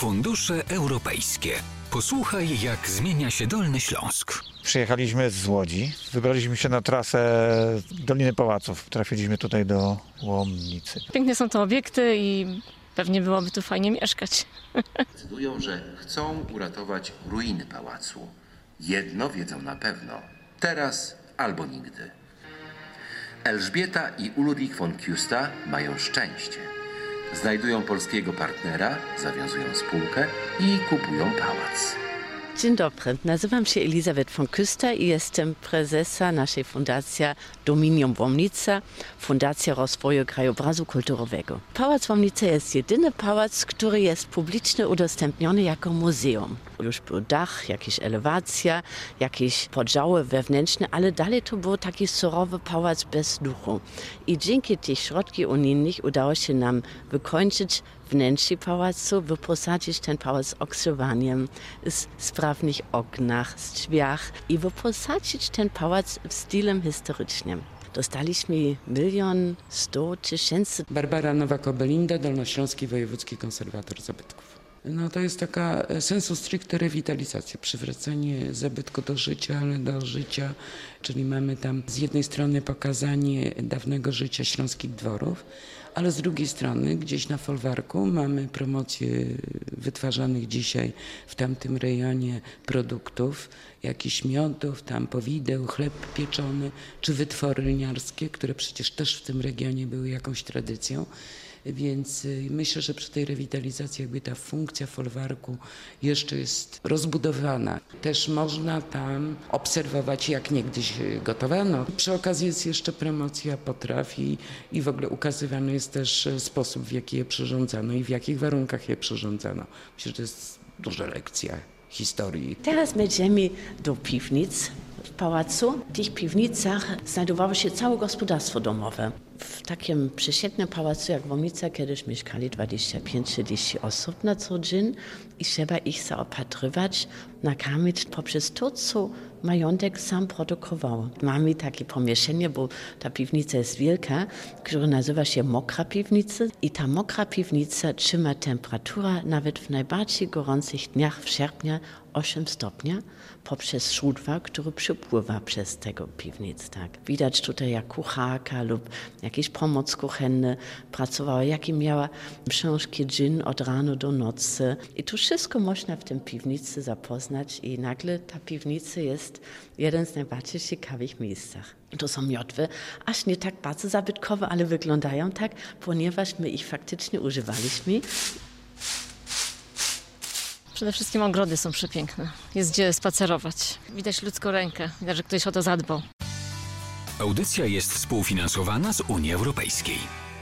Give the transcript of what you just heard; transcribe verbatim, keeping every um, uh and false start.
Fundusze europejskie. Posłuchaj, jak zmienia się Dolny Śląsk. Przyjechaliśmy z Łodzi, wybraliśmy się na trasę Doliny Pałaców. Trafiliśmy tutaj do Łomnicy. Piękne są to obiekty i pewnie byłoby tu fajnie mieszkać. Decydują, że chcą uratować ruiny pałacu. Jedno wiedzą na pewno. Teraz albo nigdy. Elżbieta i Ulrich von Küsta mają szczęście. Znajdują polskiego partnera, zawiązują spółkę i kupują pałac. Dzień dobry, nazywam się Elisabeth von Küster i jestem prezesa naszej fundacji Dominium Łomnica, Fundacja Rozwoju Krajobrazu Kulturowego. Pałac Łomnica jest jedyny pałac, który jest publicznie udostępniony jako muzeum. Już był dach, jakaś elewacja, jakieś podziały wewnętrzne, ale dalej to był taki surowy pałac bez duchu. I dzięki tych środków unijnych udało się nam wykończyć wnętrze pałacu, wyposadzić ten pałac ogrzewaniem, z sprawnych oknach, z drzwiach i wyposadzić ten pałac w stylem historycznym. Dostaliśmy milion sto tysięcy. Barbara Nowak-Obelinda, Dolnośląski Wojewódzki Konserwator Zabytków. No to jest taka sensu stricte rewitalizacja, przywracanie zabytku do życia, ale do życia, czyli mamy tam z jednej strony pokazanie dawnego życia śląskich dworów, ale z drugiej strony gdzieś na folwarku mamy promocję wytwarzanych dzisiaj w tamtym rejonie produktów, jakichś miodów, tam powideł, chleb pieczony, czy wytwory lniarskie, które przecież też w tym regionie były jakąś tradycją. Więc myślę, że przy tej rewitalizacji jakby ta funkcja folwarku jeszcze jest rozbudowana. Też można tam obserwować, jak niegdyś gotowano. Przy okazji jest jeszcze promocja potraw i, i w ogóle ukazywany jest też sposób, w jaki je przyrządzano i w jakich warunkach je przyrządzano. Myślę, że to jest duża lekcja historii. Teraz będziemy do piwnic w pałacu. W tych piwnicach znajdowało się całe gospodarstwo domowe. W takim przeciętnym pałacu jak Łomnica kiedyś mieszkali dwadzieścia pięć trzydzieści osób na co dzień i trzeba ich zaopatrywać, nakarmić poprzez to, co majątek sam produkował. Mamy takie pomieszczenie, bo ta piwnica jest wielka, która nazywa się mokra piwnica i ta mokra piwnica trzyma temperaturę nawet w najbardziej gorących dniach w sierpniu osiem stopni poprzez szudła, który przypływa przez tego piwnic. Tak. Widać tutaj jak kucharka lub jakiś pomoc kuchenny pracowała, jakie miała książki dzień od rana do nocy. I to wszystko można w tym piwnicy zapoznać i nagle ta piwnica jest jeden z najbardziej ciekawych miejscach. To są miotwy, aż nie tak bardzo zabytkowe, ale wyglądają tak, ponieważ my ich faktycznie używaliśmy. Przede wszystkim ogrody są przepiękne. Jest gdzie spacerować. Widać ludzką rękę, widać, że ktoś o to zadbał. Audycja jest współfinansowana z Unii Europejskiej.